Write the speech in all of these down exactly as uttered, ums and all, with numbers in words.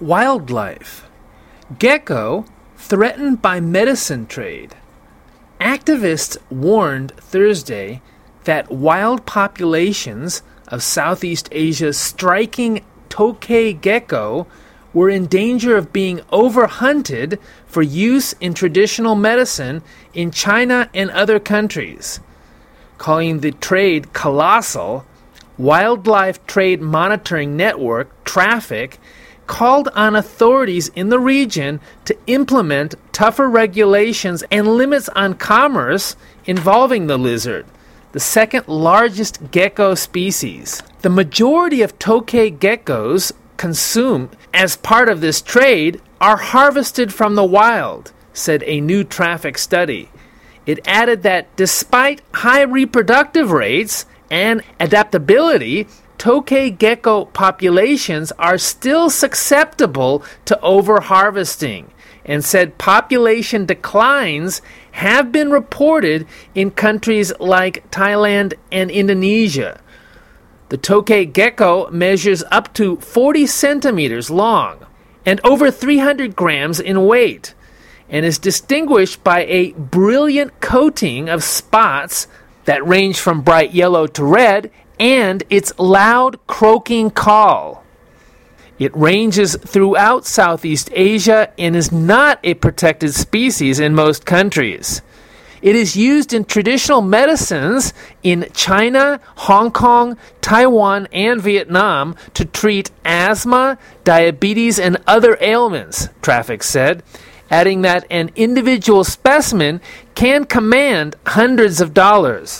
Wildlife. Gecko threatened by medicine trade. Activists warned Thursday that wild populations of Southeast Asia's striking tokay gecko were in danger of being overhunted for use in traditional medicine in China and other countries. Calling the trade colossal, Wildlife Trade Monitoring Network, TRAFFIC, called on authorities in the region to implement tougher regulations and limits on commerce involving the lizard, the second largest gecko species. The majority of tokay geckos consumed as part of this trade are harvested from the wild, said a new TRAFFIC study. It added that despite high reproductive rates and adaptability, tokay gecko populations are still susceptible to over-harvesting, and said population declines have been reported in countries like Thailand and Indonesia. The tokay gecko measures up to forty centimeters long and over three hundred grams in weight, and is distinguished by a brilliant coating of spots that range from bright yellow to red, and its loud croaking call. It ranges throughout Southeast Asia and is not a protected species in most countries. It is used in traditional medicines in China, Hong Kong, Taiwan, and Vietnam to treat asthma, diabetes, and other ailments, TRAFFIC said, adding that an individual specimen can command hundreds of dollars.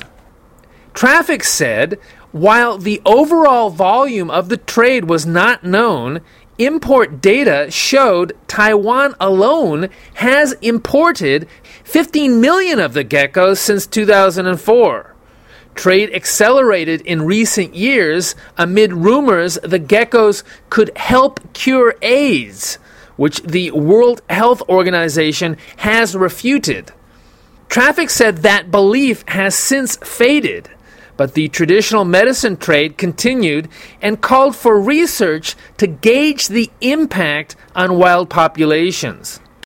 TRAFFIC said, while the overall volume of the trade was not known, import data showed Taiwan alone has imported fifteen million of the geckos since two thousand four. Trade accelerated in recent years amid rumors the geckos could help cure AIDS, which the World Health Organization has refuted. TRAFFIC said that belief has since faded, but the traditional medicine trade continued and called for research to gauge the impact on wild populations.